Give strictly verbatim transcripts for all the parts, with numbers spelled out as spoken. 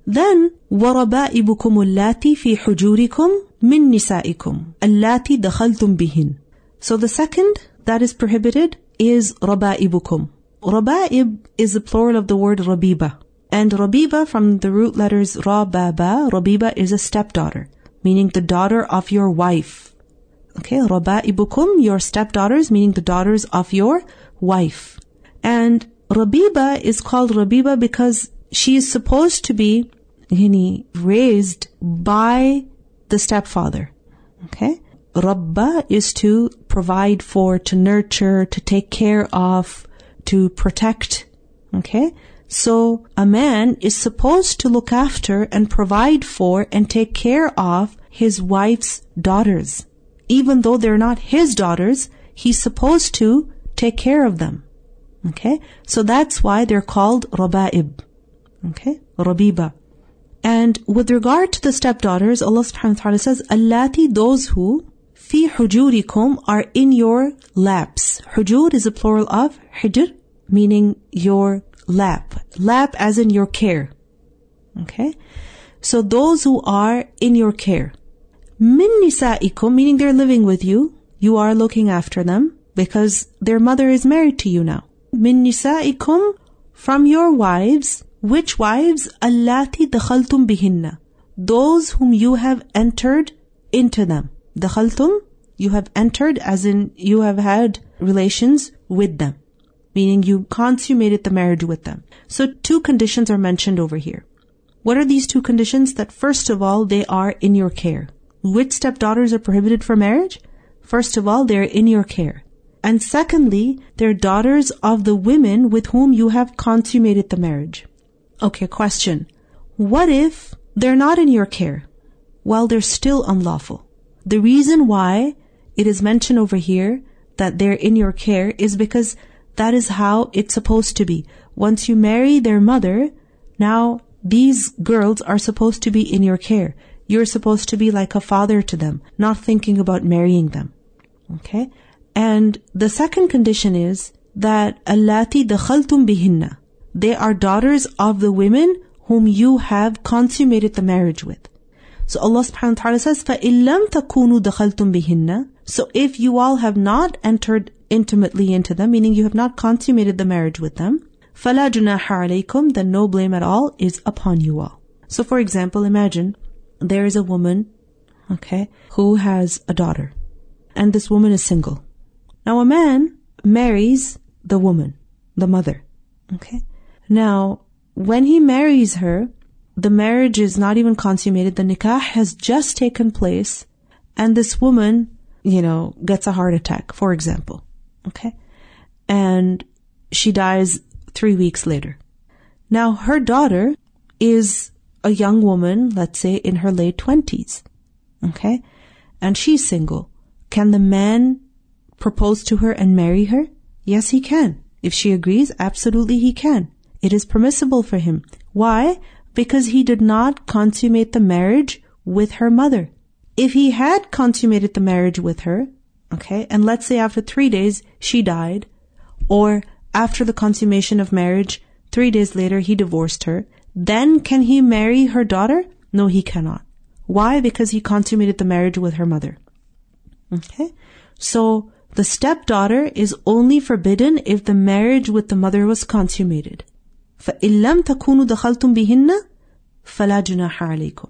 Then وَرَبَائِبُكُمُ اللَّاتِي فِي حُجُورِكُمْ مِن نِسَائِكُمْ اللَّاتِي دَخَلْتُمْ بِهِنْ. So the second that is prohibited is رَبَائِبُكُمْ. Raba'ib is the plural of the word Rabiba. And Rabiba, from the root letters Ra, Ba, Ba, Rabiba is a stepdaughter, meaning the daughter of your wife. Okay, Raba'ibukum, your stepdaughters, meaning the daughters of your wife. And Rabiba is called Rabiba because she is supposed to be yani, raised by the stepfather. Okay? Rabba is to provide for, to nurture, to take care of, to protect. Okay? So a man is supposed to look after and provide for and take care of his wife's daughters. Even though they're not his daughters, he's supposed to take care of them. Okay? So that's why they're called Raba'ib. Okay? Rabiba. And with regard to the stepdaughters, Allah subhanahu wa ta'ala says, Allati, those who, fi hujurikum, are in your laps. Hujur is a plural of hijr, meaning your lap. Lap as in your care. Okay? So those who are in your care. Min nisa'ikum, meaning they're living with you. You are looking after them because their mother is married to you now. Min nisa'ikum, from your wives. Which wives? Allati dakhaltum bihinna. Those whom you have entered into them. Dakhaltum, you have entered as in you have had relations with them. Meaning you consummated the marriage with them. So two conditions are mentioned over here. What are these two conditions? That first of all, they are in your care. Which stepdaughters are prohibited for marriage? First of all, they're in your care. And secondly, they're daughters of the women with whom you have consummated the marriage. Okay, question. What if they're not in your care? Well, they're still unlawful. The reason why it is mentioned over here that they're in your care is because that is how it's supposed to be. Once you marry their mother, now these girls are supposed to be in your care. You're supposed to be like a father to them, not thinking about marrying them. Okay? And the second condition is that allati dakhaltum bihinna. They are daughters of the women whom you have consummated the marriage with. So Allah subhanahu wa ta'ala says, فَإِن لَمْ تَكُونُوا دَخَلْتُمْ بِهِنَّ. So if you all have not entered intimately into them, meaning you have not consummated the marriage with them, فَلَا جُنَاحَ عَلَيْكُمْ, then no blame at all is upon you all. So for example, imagine there is a woman, okay, who has a daughter. And this woman is single. Now a man marries the woman, the mother. Okay? Now, when he marries her, the marriage is not even consummated. The nikah has just taken place. And this woman, you know, gets a heart attack, for example. Okay? And she dies three weeks later. Now, her daughter is a young woman, let's say in her late twenties. Okay? And she's single. Can the man propose to her and marry her? Yes, he can. If she agrees, absolutely he can. It is permissible for him. Why? Because he did not consummate the marriage with her mother. If he had consummated the marriage with her, okay, and let's say after three days she died, or after the consummation of marriage, three days later he divorced her, then can he marry her daughter? No, he cannot. Why? Because he consummated the marriage with her mother. Okay? So, the stepdaughter is only forbidden if the marriage with the mother was consummated. فَإِن لَمْ تَكُونُوا دَخَلْتُمْ بِهِنَّ فَلَا جُنَاحَ عَلَيْكُمْ.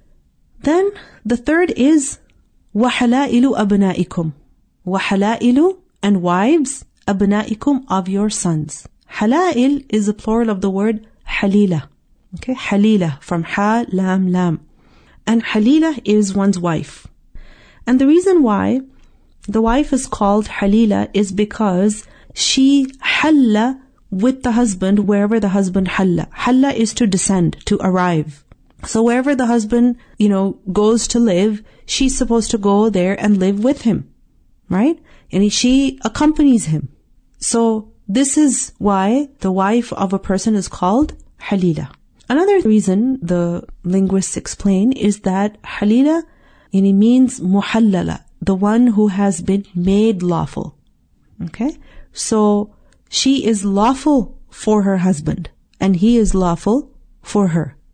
Then, the third is وَحَلَائِلُ أَبْنَائِكُمْ. وَحَلَائِلُ, and wives, أَبْنَائِكُمْ, of your sons. Hala'il is the plural of the word halila. Okay, halila, from ha, lam, lam. And halila is one's wife. And the reason why the wife is called halila is because she halla with the husband wherever the husband halla. Halla is to descend, to arrive. So wherever the husband, you know, goes to live, she's supposed to go there and live with him. Right? And she accompanies him. So this is why the wife of a person is called halila. Another reason the linguists explain is that halila, and it means muhallala, the one who has been made lawful. Okay? So she is lawful for her husband, and he is lawful for her.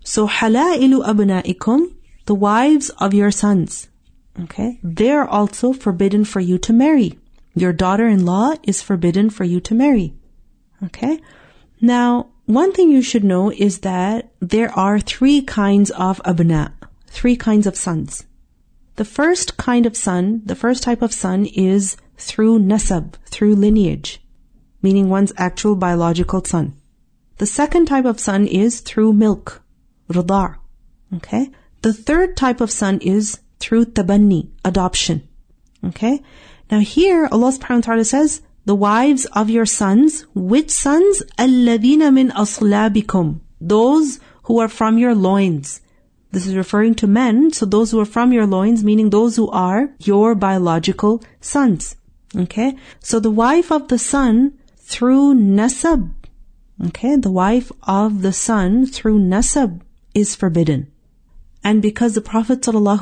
So halailu abnaikum, the wives of your sons, okay, they're also forbidden for you to marry. Your daughter-in-law is forbidden for you to marry. Okay? Now, one thing you should know is that there are three kinds of abna, three kinds of sons. The first kind of son, the first type of son is through nasab, through lineage, meaning one's actual biological son. The second type of son is through milk, rida'. Okay? The third type of son is through tabanni, adoption. Okay? Now here, Allah subhanahu wa ta'ala says, the wives of your sons. Which sons? الَّذِينَ مِنْ أَصْلَابِكُمْ. Those who are from your loins. This is referring to men, so those who are from your loins, meaning those who are your biological sons. Okay? So the wife of the son through nasab, okay, the wife of the son through nasab is forbidden. And because the Prophet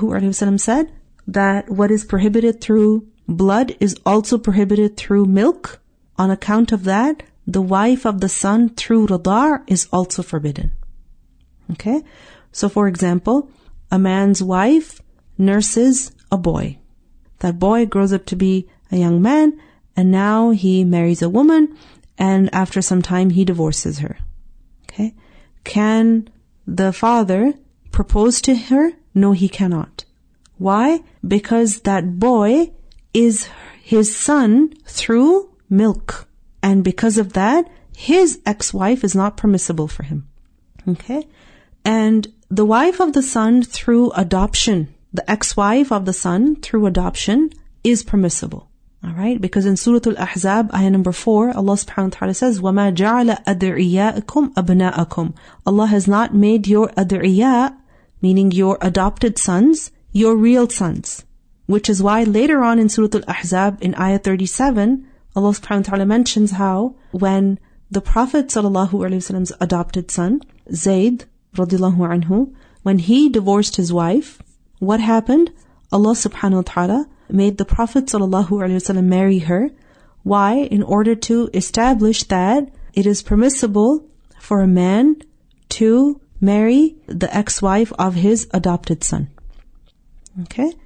ﷺ said that what is prohibited through blood is also prohibited through milk, on account of that, the wife of the son through rida' is also forbidden. Okay? So for example, a man's wife nurses a boy. That boy grows up to be a young man, and now he marries a woman, and after some time he divorces her. Okay? Can the father propose to her? No, he cannot. Why? Because that boy is his son through milk. And because of that, his ex-wife is not permissible for him. Okay? And the wife of the son through adoption, the ex-wife of the son through adoption is permissible. Alright? Because in Surah Al-Ahzab, ayah number four, Allah subhanahu wa ta'ala says, وَمَا جَعَلَ أَدْعِيَاءَكُمْ أَبْنَاءَكُمْ. Allah has not made your ad'iya, meaning your adopted sons, your real sons. Which is why later on in Surah Al-Ahzab, in ayah thirty-seven, Allah subhanahu wa ta'ala mentions how when the Prophet sallallahu alaihi wasallam's adopted son, Zayd radiyallahu anhu, when he divorced his wife, what happened? Allah subhanahu wa ta'ala made the Prophet sallallahu alaihi wasallam marry her. Why? In order to establish that it is permissible for a man to marry the ex-wife of his adopted son. Okay?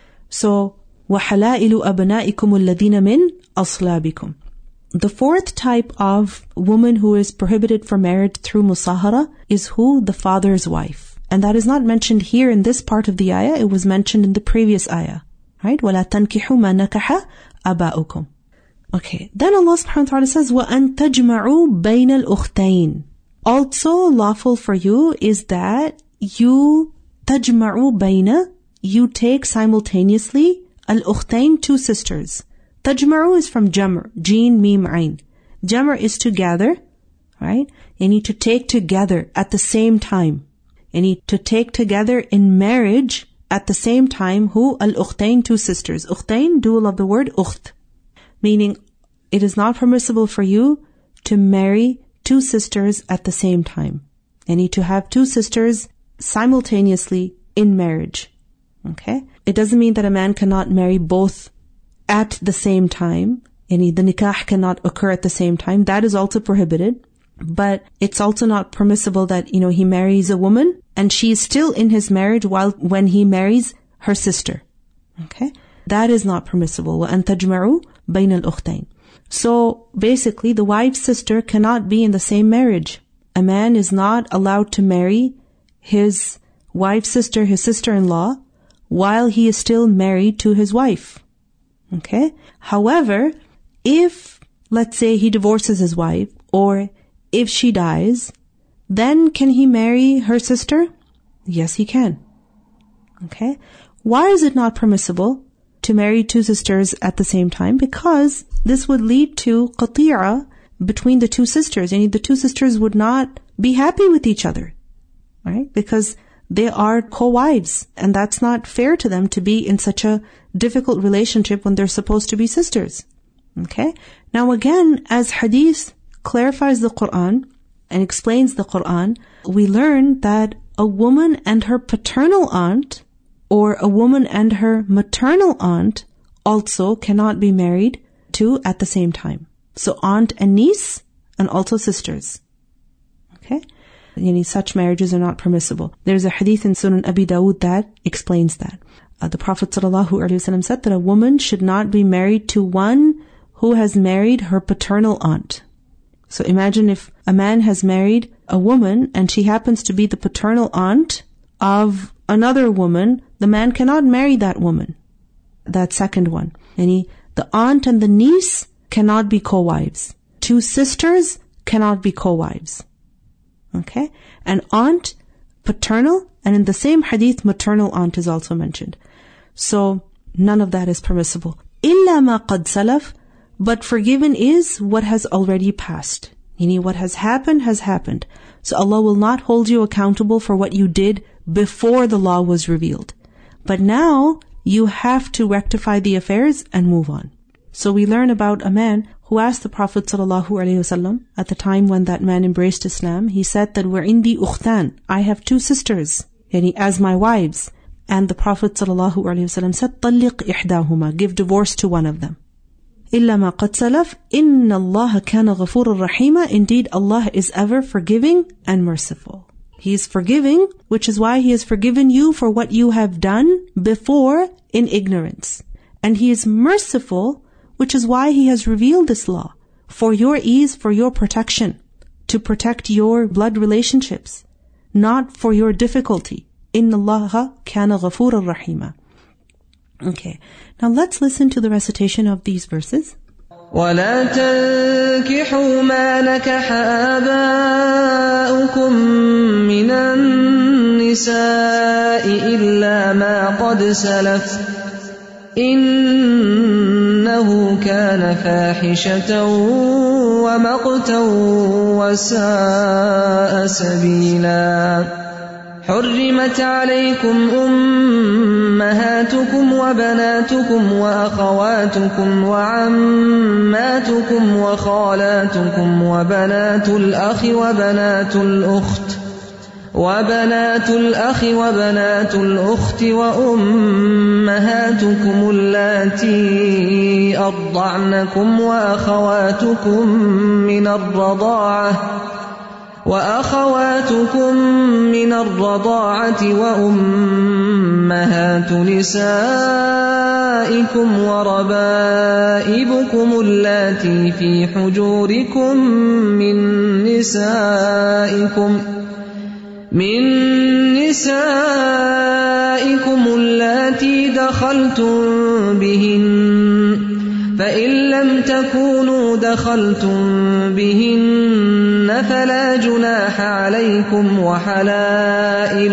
So, وَحَلَائِلُ أَبْنَائِكُمُ الَّذِينَ مِنْ أَصْلَابِكُمْ. The fourth type of woman who is prohibited from marriage through musahara is who? The father's wife. And that is not mentioned here in this part of the ayah, it was mentioned in the previous ayah. Right? وَلَا تَنْكِحُوا مَا نَكَحَ أَبَاؤُكُمْ. Okay. Then Allah subhanahu wa ta'ala says, وَأَن تَجْمَعُوا بَيْنَ الْأُخْتَيْنِ. Also lawful for you is that you تَجْمَعُوا بَيْنَ, you take simultaneously al-ukhtayn, two sisters. Tajma'u is from jamr, jeen, mim, ayn. Jamr is to gather, right? You need to take together at the same time. You need to take together in marriage at the same time who? Al-ukhtayn, two sisters. Ukhtayn, dual of the word ukht. Meaning, it is not permissible for you to marry two sisters at the same time. You need to have two sisters simultaneously in marriage. Okay? It doesn't mean that a man cannot marry both at the same time. Yani the nikah cannot occur at the same time. That is also prohibited. But it's also not permissible that, you know, he marries a woman and she is still in his marriage while when he marries her sister. Okay? That is not permissible. وَأَن تَجْمَعُوا بَيْنَ الْأُخْتَيْنِ. So basically, the wife's sister cannot be in the same marriage. A man is not allowed to marry his wife's sister, his sister-in-law, while he is still married to his wife. Okay? However, if, let's say, he divorces his wife, or if she dies, then can he marry her sister? Yes, he can. Okay? Why is it not permissible to marry two sisters at the same time? Because this would lead to qati'a between the two sisters. And the two sisters would not be happy with each other. Right? Because they are co-wives, and that's not fair to them to be in such a difficult relationship when they're supposed to be sisters. Okay? Now again, as hadith clarifies the Quran and explains the Quran, we learn that a woman and her paternal aunt or a woman and her maternal aunt also cannot be married to at the same time. So aunt and niece and also sisters. Okay? Yani such marriages are not permissible. There's a hadith in Sunan Abi Dawud that explains that. Uh, the Prophet ﷺ said that a woman should not be married to one who has married her paternal aunt. So imagine if a man has married a woman and she happens to be the paternal aunt of another woman, the man cannot marry that woman. That second one. Yani the aunt and the niece cannot be co-wives. Two sisters cannot be co-wives. Okay? And aunt, paternal, and in the same hadith, maternal aunt is also mentioned. So, none of that is permissible. إِلَّا مَا قَدْ سَلَفْ, but forgiven is what has already passed. Meaning what has happened has happened. So Allah will not hold you accountable for what you did before the law was revealed. But now, you have to rectify the affairs and move on. So we learn about a man who asked the Prophet ﷺ at the time when that man embraced Islam. He said that we're in the ukhtan. I have two sisters, yani as my wives. And the Prophet ﷺ said, طَلِّقْ إِحْدَاهُمَا, give divorce to one of them. إِلَّا مَا قَدْ سَلَفْ إِنَّ اللَّهَ كَانَ غَفُورًا رَحِيمًا. Indeed, Allah is ever forgiving and merciful. He is forgiving, which is why He has forgiven you for what you have done before in ignorance. And He is merciful, which is why He has revealed this law, for your ease, for your protection, to protect your blood relationships, not for your difficulty. إِنَّ اللَّهَ كَانَ غَفُورًا رَحِيمًا. Okay, now let's listen to the recitation of these verses. وَلَا تَنكِحُوا مَا نَكَحَ آبَاؤُكُم مِّنَ النِّسَاءِ إِلَّا مَا قَدْ سَلَفَ إِنَّهُ كَانَ فَاحِشَةً وَمَقْتًا وَسَاءَ سَبِيلًا. حُرِّمَتْ عَلَيْكُمْ أُمَّهَاتُكُمْ وَبَنَاتُكُمْ وَأَخَوَاتُكُمْ وَعَمَّاتُكُمْ وَخَالَاتُكُمْ وَبَنَاتُ الْأَخِ وَبَنَاتُ الْأُخْتِ وَبَنَاتُ الْأَخِ وَبَنَاتُ الْأُخْتِ وَأُمَّهَاتُكُمُ اللَّاتِي أَرْضَعْنَكُمْ وَأَخَوَاتُكُمْ مِنَ الرَّضَاعَةِ وأخواتكم من الرضاعة وأمهات نسائكم وربائبكم اللاتي في حجوركم من نسائكم من نسائكم اللاتي دخلتم بهن فإن لم تكونوا دخلتم بهن فلا جناح عليكم وحلائل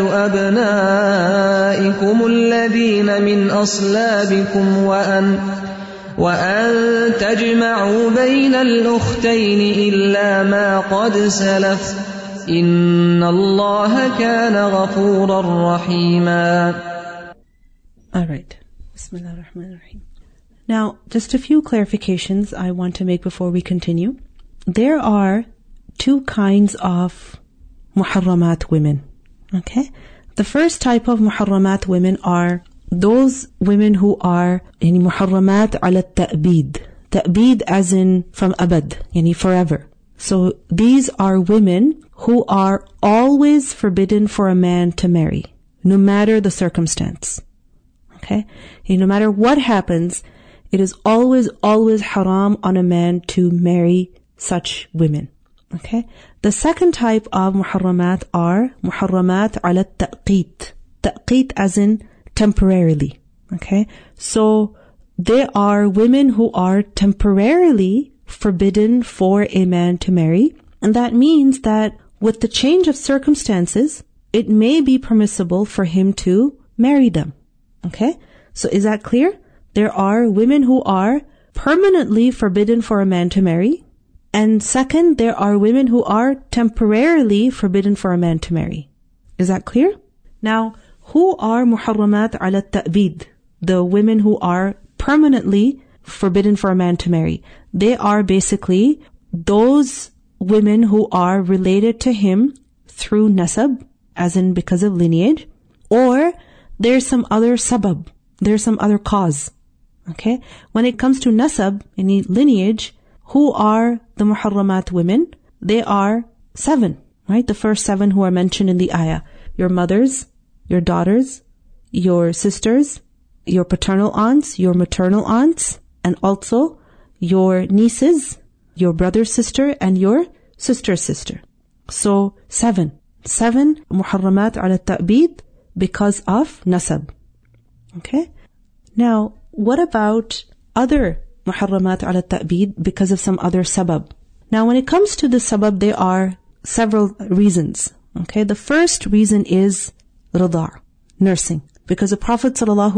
أبنائكم الذين من أصلابكم وأن وأن تجمعوا بين الأختين إلا ما قد سلف إن الله كان غفورا رحيما. All right. Bismillah ar-Rahman ar-Rahim. Now, just a few clarifications I want to make before we continue. There are two kinds of muharramat women. Okay? The first type of muharramat women are those women who are yani muharramat ala ta'bid. Ta'bid as in from abad, yani forever. So these are women who are always forbidden for a man to marry, no matter the circumstance. Okay? And no matter what happens, it is always, always haram on a man to marry such women. Okay? The second type of muharramat are muharramat ala taqeet. Taqeet as in temporarily. Okay? So, there are women who are temporarily forbidden for a man to marry. And that means that with the change of circumstances, it may be permissible for him to marry them. Okay? So, is that clear? There are women who are permanently forbidden for a man to marry. And second, there are women who are temporarily forbidden for a man to marry. Is that clear? Now, who are muharramat ala ta'bid? The women who are permanently forbidden for a man to marry. They are basically those women who are related to him through nasab, as in because of lineage, or there's some other sabab, there's some other cause. Okay? When it comes to nasab, any lineage, who are the muharramat women? They are seven. Right? The first seven who are mentioned in the ayah. Your mothers, your daughters, your sisters, your paternal aunts, your maternal aunts, and also your nieces, your brother's sister, and your sister's sister. So, seven. Seven muharramat ala ta'bid because of nasab. Okay? Now, what about other muharramat ala ta'bid because of some other sabab? Now, when it comes to the sabab, there are several reasons. Okay? The first reason is rida', nursing. Because the Prophet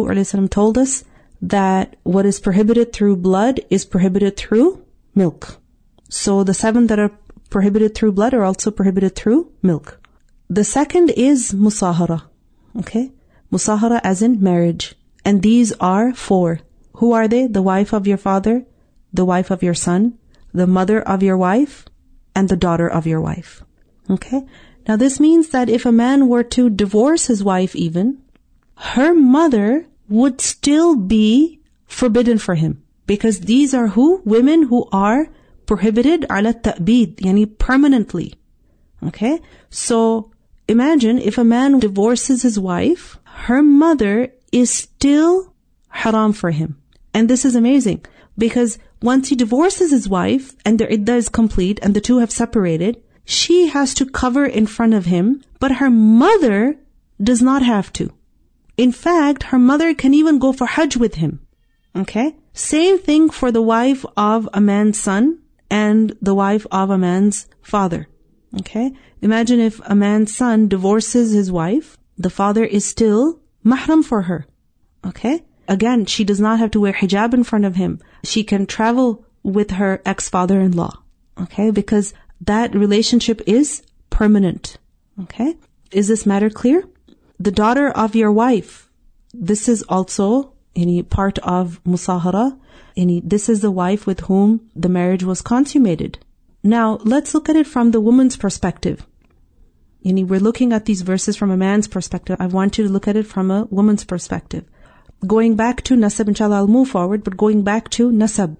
ﷺ told us that what is prohibited through blood is prohibited through milk. So the seven that are prohibited through blood are also prohibited through milk. The second is musahara. Okay? Musahara as in marriage. And these are four. Who are they? The wife of your father, the wife of your son, the mother of your wife, and the daughter of your wife. Okay? Now this means that if a man were to divorce his wife even, her mother would still be forbidden for him. Because these are who? Women who are prohibited ala ta'bid, yani permanently. Okay? So, imagine if a man divorces his wife, her mother is still haram for him. And this is amazing. Because once he divorces his wife, and their iddah is complete, and the two have separated, she has to cover in front of him, but her mother does not have to. In fact, her mother can even go for Hajj with him. Okay? Same thing for the wife of a man's son and the wife of a man's father. Okay? Imagine if a man's son divorces his wife, the father is still mahram for her. Okay? Again, she does not have to wear hijab in front of him. She can travel with her ex-father-in-law. Okay? Because that relationship is permanent. Okay? Is this matter clear? The daughter of your wife, this is also any part of musahara. Any, this is the wife with whom the marriage was consummated. Now, let's look at it from the woman's perspective. Any, we're looking at these verses from a man's perspective. I want you to look at it from a woman's perspective. Going back to nasab, inshallah, I'll move forward, but going back to nasab.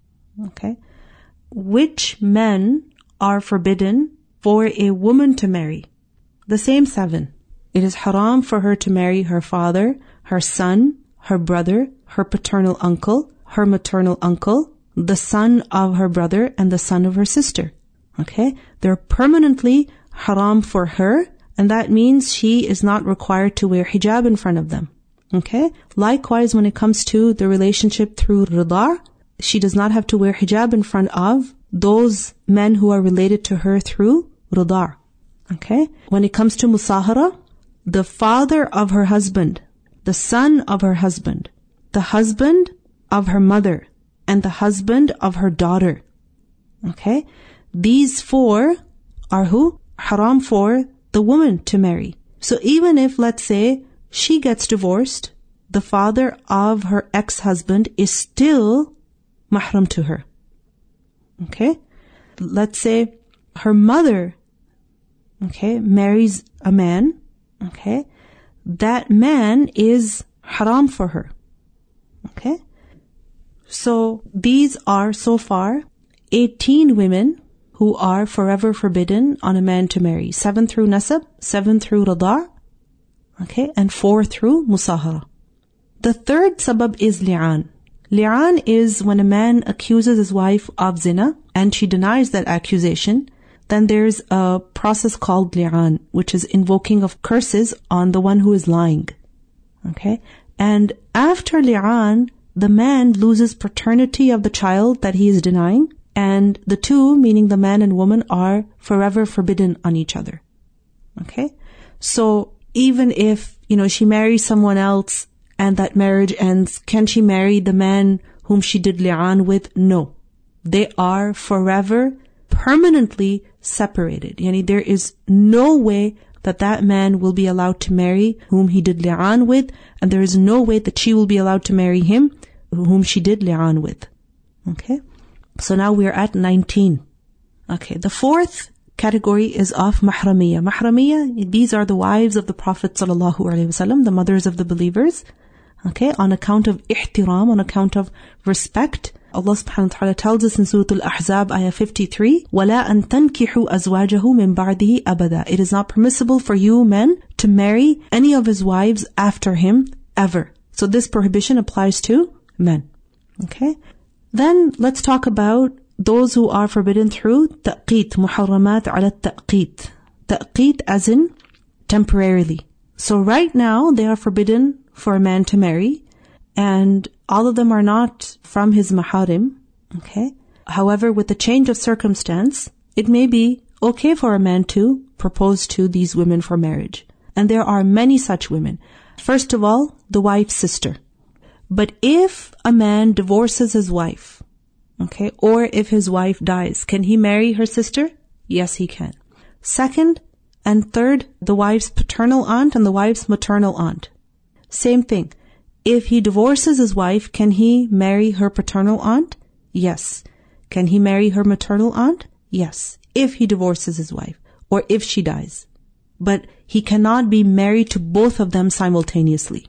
Okay. Which men are forbidden for a woman to marry? The same seven. It is haram for her to marry her father, her son, her brother, her paternal uncle, her maternal uncle, the son of her brother, and the son of her sister. Okay? They're permanently haram for her, and that means she is not required to wear hijab in front of them. Okay? Likewise, when it comes to the relationship through rida', she does not have to wear hijab in front of those men who are related to her through rida'. Okay? When it comes to musahara, the father of her husband, the son of her husband, the husband of her mother, and the husband of her daughter. Okay? These four are who? Haram for the woman to marry. So even if, let's say, she gets divorced, the father of her ex-husband is still mahram to her. Okay? Let's say her mother, okay, marries a man. Okay, that man is haram for her. Okay, so these are so far eighteen women who are forever forbidden on a man to marry. Seven through nasab, seven through rida', okay, and four through musahara. The third sabab is li'an. Li'an is when a man accuses his wife of zina and she denies that accusation. Then there's a process called li'an, which is invoking of curses on the one who is lying. Okay? And after li'an, the man loses paternity of the child that he is denying, and the two, meaning the man and woman, are forever forbidden on each other. Okay? So, even if, you know, she marries someone else and that marriage ends, can she marry the man whom she did li'an with? No. They are forever, permanently separated. Yani there is no way that that man will be allowed to marry whom he did li'an with, and there is no way that she will be allowed to marry him whom she did li'an with. Okay? So now we are at nineteen. Okay, the fourth category is of mahramiyya. Mahramiyya, these are the wives of the Prophet ﷺ, the mothers of the believers. Okay, on account of ihtiram, on account of respect, Allah subhanahu wa ta'ala tells us in Surah Al-Ahzab, ayah fifty-three, وَلَا أَن تَنْكِحُوا أَزْوَاجَهُ مِن بَعْدِهِ أَبَدًا. It is not permissible for you men to marry any of his wives after him ever. So this prohibition applies to men. Okay? Then let's talk about those who are forbidden through تأقيت, محرمات على التأقيت. تأقيت as in temporarily. So right now they are forbidden for a man to marry, and all of them are not from his maharim. Okay? However, with the change of circumstance, it may be okay for a man to propose to these women for marriage. And there are many such women. First of all, the wife's sister. But if a man divorces his wife, okay, or if his wife dies, can he marry her sister? Yes, he can. Second and third, the wife's paternal aunt and the wife's maternal aunt. Same thing. If he divorces his wife, can he marry her paternal aunt? Yes. Can he marry her maternal aunt? Yes. If he divorces his wife or if she dies. But he cannot be married to both of them simultaneously.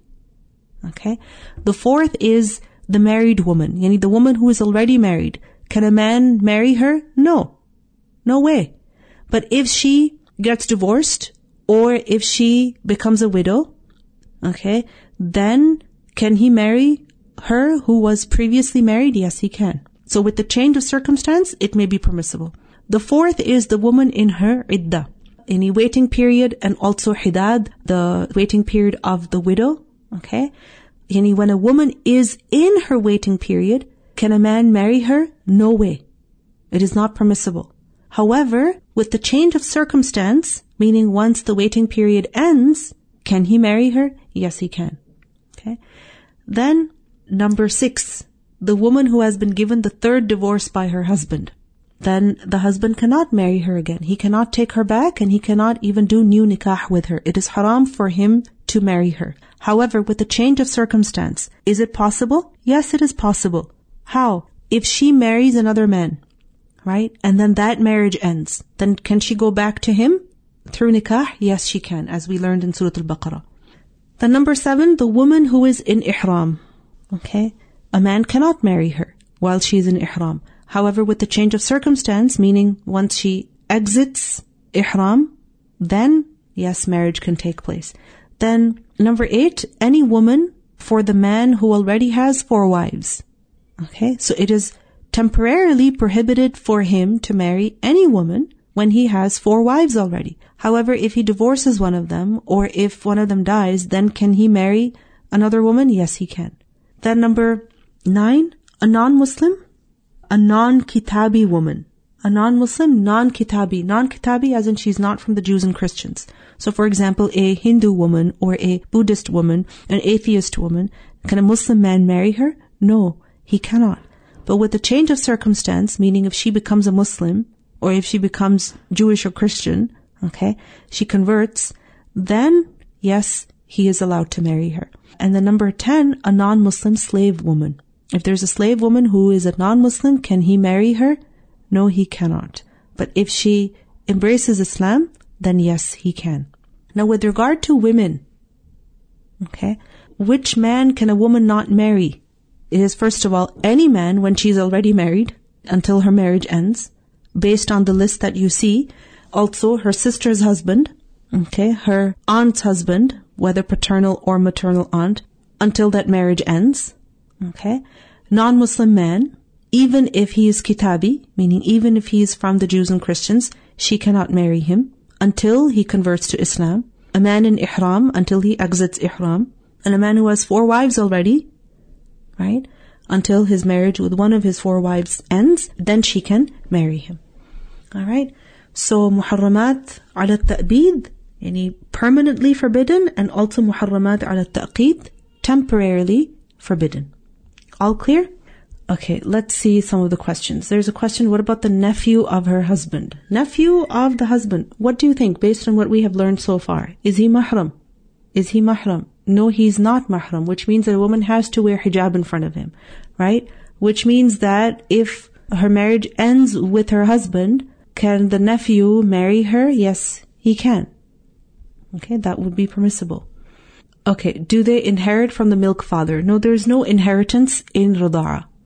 Okay? The fourth is the married woman. Yani the woman who is already married. Can a man marry her? No. No way. But if she gets divorced or if she becomes a widow, okay, then can he marry her who was previously married? Yes, he can. So with the change of circumstance, it may be permissible. The fourth is the woman in her iddah, any waiting period, and also hidad, the waiting period of the widow. Okay? Yani when a woman is in her waiting period, can a man marry her? No way. It is not permissible. However, with the change of circumstance, meaning once the waiting period ends, can he marry her? Yes, he can. Okay? Then, number six, the woman who has been given the third divorce by her husband. Then the husband cannot marry her again. He cannot take her back and he cannot even do new nikah with her. It is haram for him to marry her. However, with the change of circumstance, is it possible? Yes, it is possible. How? If she marries another man, right? And then that marriage ends, then can she go back to him through nikah? Yes, she can, as we learned in Surah Al-Baqarah. Then number seven, the woman who is in ihram. Okay? A man cannot marry her while she is in ihram. However, with the change of circumstance, meaning once she exits ihram, then yes, marriage can take place. Then number eight, any woman for the man who already has four wives. Okay? So it is temporarily prohibited for him to marry any woman when he has four wives already. However, if he divorces one of them or if one of them dies, then can he marry another woman? Yes, he can. Then number nine, a non-Muslim, a non-Kitabi woman. A non-Muslim, non-Kitabi. Non-Kitabi as in she's not from the Jews and Christians. So for example, a Hindu woman or a Buddhist woman, an atheist woman, can a Muslim man marry her? No, he cannot. But with the change of circumstance, meaning if she becomes a Muslim, or if she becomes Jewish or Christian, okay, she converts, then yes, he is allowed to marry her. And then number ten, a non-Muslim slave woman. If there's a slave woman who is a non-Muslim, can he marry her? No, he cannot. But if she embraces Islam, then yes, he can. Now with regard to women, okay, which man can a woman not marry? It is first of all, any man when she's already married until her marriage ends, based on the list that you see. Also her sister's husband, okay, her aunt's husband, whether paternal or maternal aunt, until that marriage ends, okay. Non-Muslim man, even if he is Kitabi, meaning even if he is from the Jews and Christians, she cannot marry him until he converts to Islam. A man in ihram until he exits ihram. And a man who has four wives already, right, until his marriage with one of his four wives ends, then she can marry him. Alright? So, muharramat ala ta'bid, yani permanently forbidden, and also muharramat ala ta'qid, temporarily forbidden. All clear? Okay, let's see some of the questions. There's a question, what about the nephew of her husband? Nephew of the husband. What do you think, based on what we have learned so far? Is he mahram? Is he mahram? No, he's not mahram, which means that a woman has to wear hijab in front of him, right? Which means that if her marriage ends with her husband, can the nephew marry her? Yes, he can. Okay, that would be permissible. Okay, do they inherit from the milk father? No, there is no inheritance in rida'a.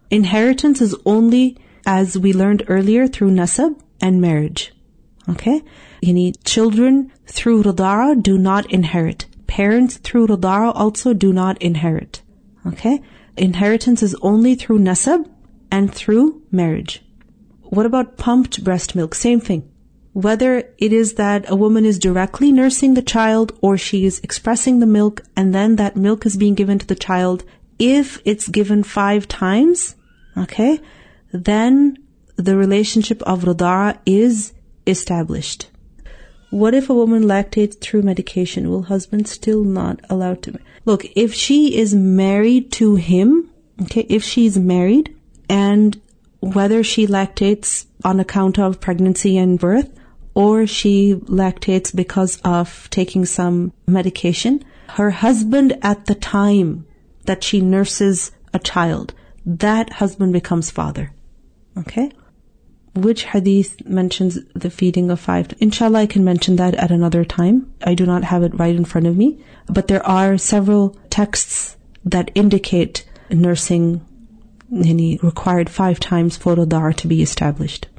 Inheritance is only, as we learned earlier, through nasab and marriage. Okay? Yani children through rida'a do not inherit. Parents through rida'a also do not inherit. Okay? Inheritance is only through nasab and through marriage. What about pumped breast milk? Same thing. Whether it is that a woman is directly nursing the child or she is expressing the milk and then that milk is being given to the child, if it's given five times, okay, then the relationship of rida'a is established. What if a woman lactates through medication? Will husband still not allowed to? Look, if she is married to him, okay, if she's married and whether she lactates on account of pregnancy and birth or she lactates because of taking some medication, her husband at the time that she nurses a child, that husband becomes father. Okay? Which hadith mentions the feeding of five? Inshallah, I can mention that at another time. I do not have it right in front of me. But there are several texts that indicate nursing any required five times for rida'a to be established.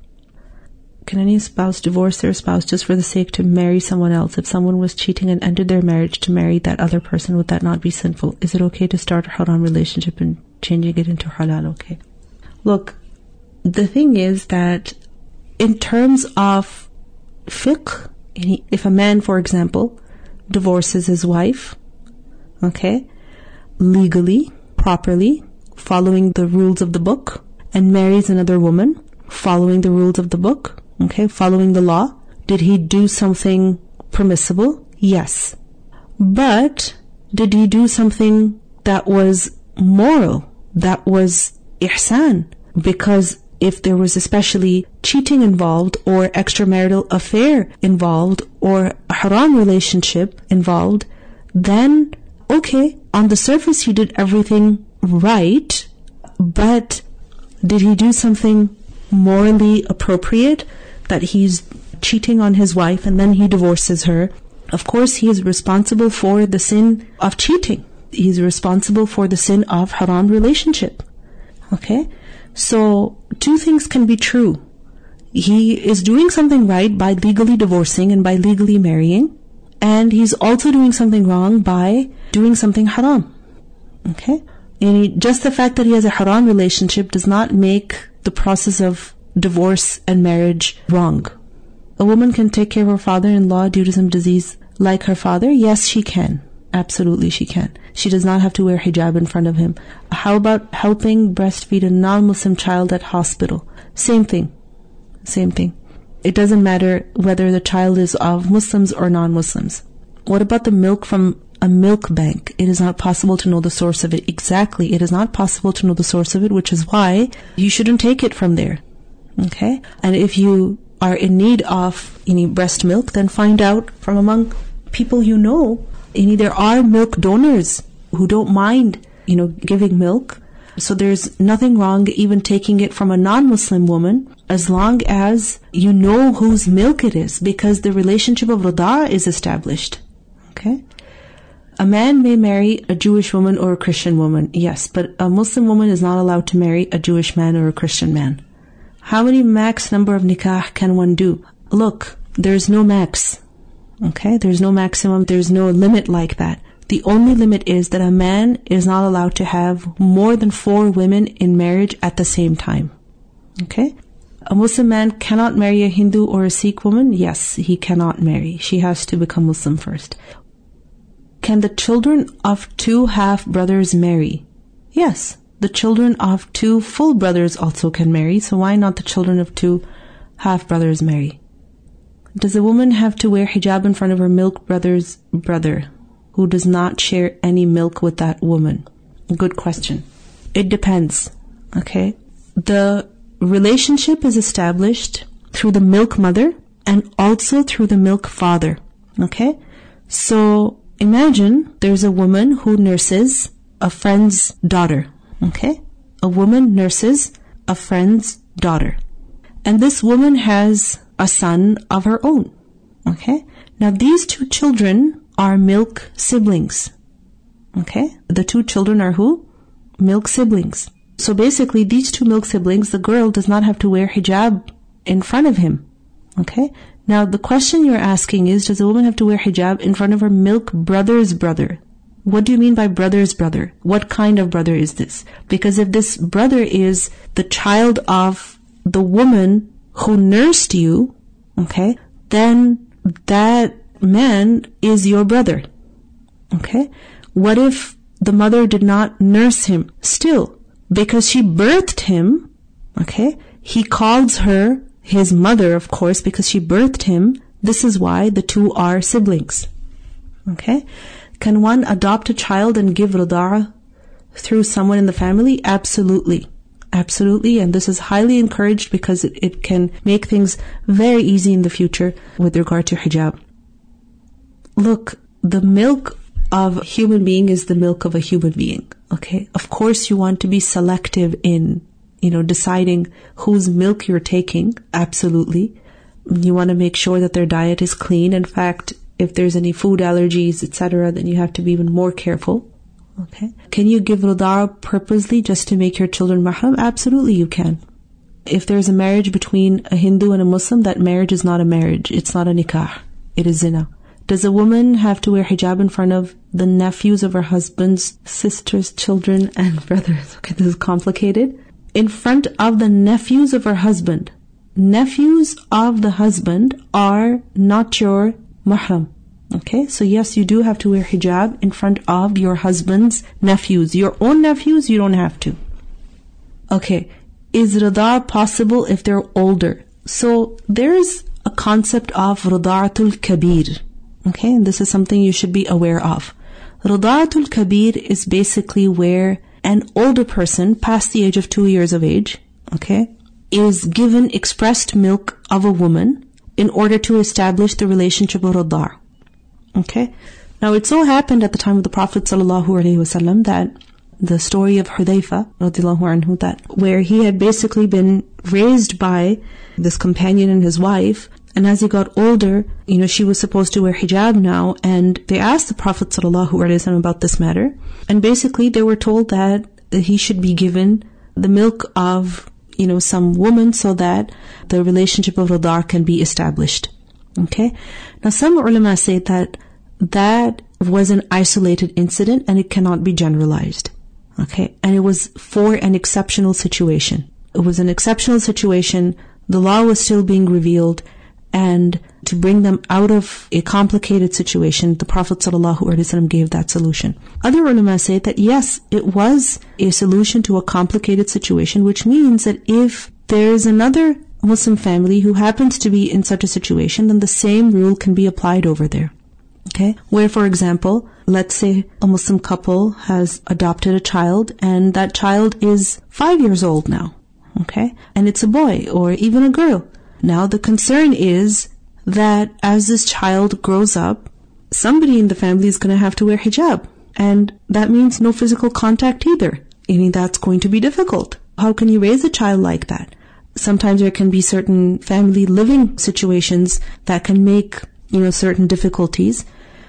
Can any spouse divorce their spouse just for the sake to marry someone else? If someone was cheating and ended their marriage to marry that other person, would that not be sinful? Is it okay to start a haram relationship and changing it into halal? Okay. Look, the thing is that in terms of fiqh, if a man, for example, divorces his wife, okay, legally, properly, following the rules of the book, and marries another woman, following the rules of the book, okay, following the law, did he do something permissible? Yes. But did he do something that was moral, that was ihsan? Because if there was especially cheating involved or extramarital affair involved or a haram relationship involved, then okay, on the surface he did everything right, but did he do something morally appropriate that he's cheating on his wife and then he divorces her? Of course he is responsible for the sin of cheating. He's responsible for the sin of haram relationship. Okay? So, two things can be true. He is doing something right by legally divorcing and by legally marrying, and he's also doing something wrong by doing something haram. Okay? And just the fact that he has a haram relationship does not make the process of divorce and marriage wrong. A woman can take care of her father-in-law due to some disease like her father? Yes, she can. Absolutely she can. She does not have to wear hijab in front of him. How about helping breastfeed a non-Muslim child at hospital? Same thing. Same thing. It doesn't matter whether the child is of Muslims or non-Muslims. What about the milk from a milk bank? It is not possible to know the source of it. Exactly. It is not possible to know the source of it, which is why you shouldn't take it from there. Okay? And if you are in need of any breast milk, then find out from among people you know. Any, there are milk donors who don't mind, you know, giving milk. So there's nothing wrong even taking it from a non-Muslim woman as long as you know whose milk it is, because the relationship of rida'a is established. Okay? A man may marry a Jewish woman or a Christian woman, yes, but a Muslim woman is not allowed to marry a Jewish man or a Christian man. How many max number of nikah can one do? Look, there's no max. Okay, there's no maximum, there's no limit like that. The only limit is that a man is not allowed to have more than four women in marriage at the same time. Okay? A Muslim man cannot marry a Hindu or a Sikh woman? Yes, he cannot marry. She has to become Muslim first. Can the children of two half-brothers marry? Yes, the children of two full brothers also can marry, so why not the children of two half-brothers marry? Does a woman have to wear hijab in front of her milk brother's brother who does not share any milk with that woman? Good question. It depends. Okay? The relationship is established through the milk mother and also through the milk father. Okay? So imagine there's a woman who nurses a friend's daughter. Okay? A woman nurses a friend's daughter. And this woman has a son of her own. Okay? Now these two children are milk siblings. Okay? The two children are who? Milk siblings. So basically, these two milk siblings, the girl does not have to wear hijab in front of him. Okay? Now, the question you're asking is, does a woman have to wear hijab in front of her milk brother's brother? What do you mean by brother's brother? What kind of brother is this? Because if this brother is the child of the woman who nursed you, okay, then that man is your brother. Okay? What if the mother did not nurse him? Still, because she birthed him, okay, he calls her his mother, of course, because she birthed him. This is why the two are siblings. Okay? Can one adopt a child and give rada'ah through someone in the family? Absolutely. Absolutely. And this is highly encouraged because it, it can make things very easy in the future with regard to hijab. Look, the milk of a human being is the milk of a human being. Okay? Of course you want to be selective in, you know, deciding whose milk you're taking. Absolutely. You want to make sure that their diet is clean. In fact, if there's any food allergies, et cetera, then you have to be even more careful. Okay? Can you give rada'ah purposely just to make your children mahram? Absolutely you can. If there's a marriage between a Hindu and a Muslim, that marriage is not a marriage. It's not a nikah. It is zina. Does a woman have to wear hijab in front of the nephews of her husband's sisters, children, and brothers? Okay, this is complicated. In front of the nephews of her husband. Nephews of the husband are not your mahram. Okay, so yes, you do have to wear hijab in front of your husband's nephews. Your own nephews, you don't have to. Okay, is rada'ah possible if they're older? So there's a concept of rada'atul kabir. Okay, and this is something you should be aware of. Rada'atul kabir is basically where an older person past the age of two years of age, okay, is given expressed milk of a woman in order to establish the relationship of rada'ah. Okay? Now it so happened at the time of the Prophet ﷺ that the story of Hudayfa radiallahu anhu, that where he had basically been raised by this companion and his wife, and as he got older, you know, she was supposed to wear hijab now, and they asked the Prophet ﷺ about this matter, and basically they were told that he should be given the milk of, you know, some woman so that the relationship of rada'ah can be established. Okay? Now some ulama say that that was an isolated incident and it cannot be generalized. Okay? And it was for an exceptional situation. It was an exceptional situation. The law was still being revealed, and to bring them out of a complicated situation, the Prophet ﷺ gave that solution. Other ulama say that yes, it was a solution to a complicated situation, which means that if there is another Muslim family who happens to be in such a situation, then the same rule can be applied over there. Okay? Where, for example, let's say a Muslim couple has adopted a child, and that child is five years old now. Okay? And it's a boy or even a girl. Now the concern is that as this child grows up, somebody in the family is going to have to wear hijab. And that means no physical contact either. I mean, that's going to be difficult. How can you raise a child like that? Sometimes there can be certain family living situations that can make, you know, certain difficulties.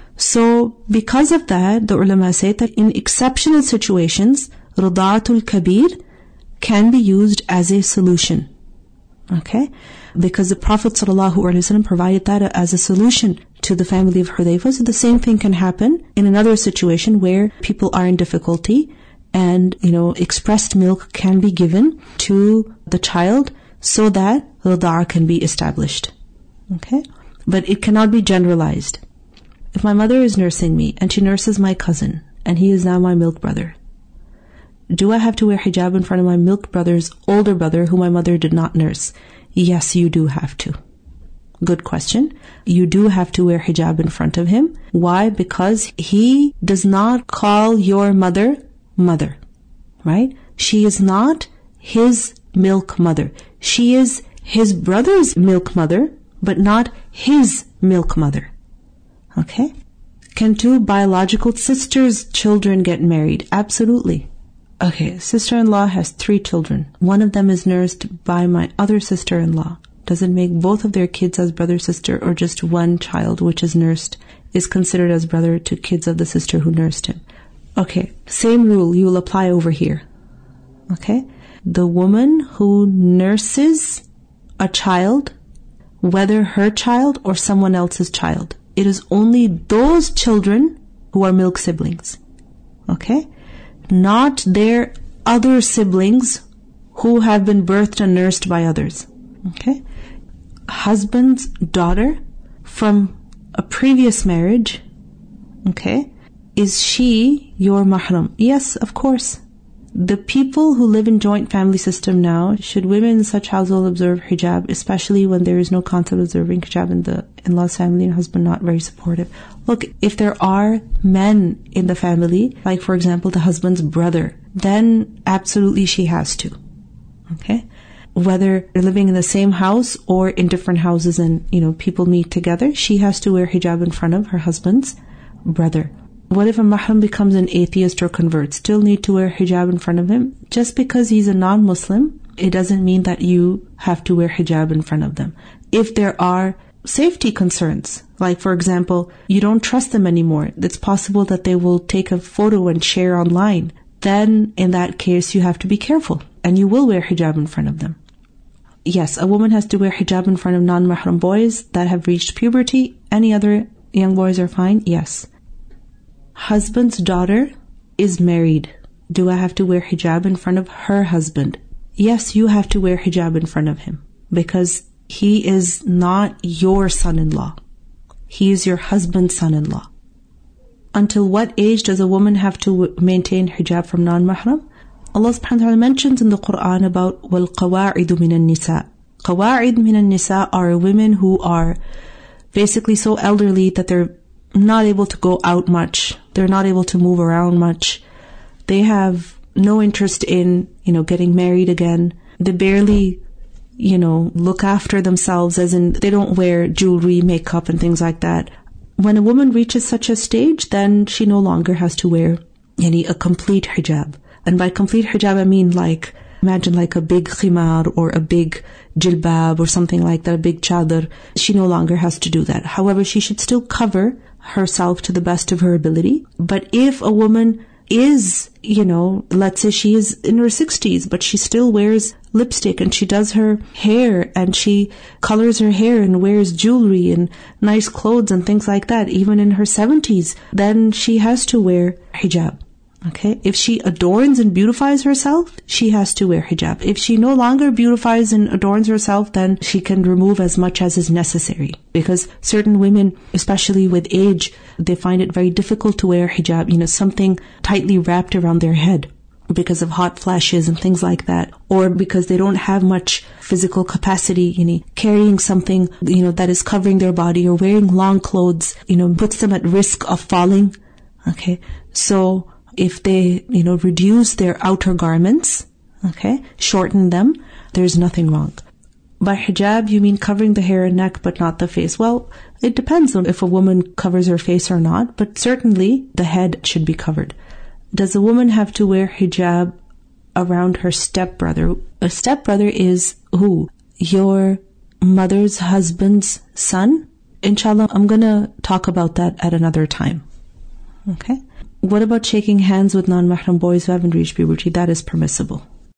So because of that, the ulama say that in exceptional situations, rada'atul kabir can be used as a solution. Okay? Because the Prophet ﷺ provided that as a solution to the family of Hudayfa. So the same thing can happen in another situation where people are in difficulty, and, you know, expressed milk can be given to the child so that rada'ah can be established. Okay? But it cannot be generalized. If my mother is nursing me and she nurses my cousin, and he is now my milk brother, do I have to wear hijab in front of my milk brother's older brother who my mother did not nurse? Yes, you do have to. Good question. You do have to wear hijab in front of him. Why? Because he does not call your mother mother, right? She is not his milk mother. She is his brother's milk mother, but not his milk mother. Okay? Can two biological sisters' children get married? Absolutely. Okay, sister-in-law has three children. One of them is nursed by my other sister-in-law. Does it make both of their kids as brother-sister, or just one child which is nursed is considered as brother to kids of the sister who nursed him? Okay, same rule you will apply over here. Okay? The woman who nurses a child, whether her child or someone else's child, it is only those children who are milk siblings. Okay? Not their other siblings who have been birthed and nursed by others. Okay? Husband's daughter from a previous marriage, okay, is she your mahram? Yes, of course. The people who live in joint family system now, should women in such household observe hijab, especially when there is no concept of observing hijab in the in-laws family and husband not very supportive? Look, if there are men in the family, like for example the husband's brother, then absolutely she has to. Okay? Whether they're living in the same house or in different houses and, you know, people meet together, she has to wear hijab in front of her husband's brother. What if a mahram becomes an atheist or converts? Still need to wear hijab in front of him? Just because he's a non-Muslim, it doesn't mean that you have to wear hijab in front of them. If there are safety concerns, like for example, you don't trust them anymore, it's possible that they will take a photo and share online, then in that case you have to be careful and you will wear hijab in front of them. Yes, a woman has to wear hijab in front of non-mahram boys that have reached puberty. Any other young boys are fine? Yes. Husband's daughter is married. Do I have to wear hijab in front of her husband? Yes, you have to wear hijab in front of him because he is not your son-in-law. He is your husband's son-in-law. Until what age does a woman have to maintain hijab from non-mahram? Allah subhanahu wa ta'ala mentions in the Quran about وَالْقَوَاعِدُ مِنَ النِّسَاءِ. Qawa'id min al-nisa are women who are basically so elderly that they're not able to go out much. They're not able to move around much. They have no interest in, you know, getting married again. They barely, you know, look after themselves, as in they don't wear jewelry, makeup and things like that. When a woman reaches such a stage, then she no longer has to wear any a complete hijab. And by complete hijab, I mean like, imagine like a big khimar or a big jilbab or something like that, a big chadar. She no longer has to do that. However, she should still cover herself to the best of her ability. But if a woman is, you know, let's say she is in her sixties, but she still wears lipstick and she does her hair and she colors her hair and wears jewelry and nice clothes and things like that, even in her seventies, then she has to wear hijab. Okay? If she adorns and beautifies herself, she has to wear hijab. If she no longer beautifies and adorns herself, then she can remove as much as is necessary. Because certain women, especially with age, they find it very difficult to wear hijab, you know, something tightly wrapped around their head because of hot flashes and things like that. Or because they don't have much physical capacity, you know, carrying something, you know, that is covering their body or wearing long clothes, you know, puts them at risk of falling. Okay? So, if they, you know, reduce their outer garments, okay, shorten them, there's nothing wrong. By hijab, you mean covering the hair and neck, but not the face. Well, it depends on if a woman covers her face or not, but certainly the head should be covered. Does a woman have to wear hijab around her stepbrother? A stepbrother is who? Your mother's husband's son? Inshallah, I'm gonna talk about that at another time. Okay? What about shaking hands with non-mahram boys who haven't reached puberty? That is permissible.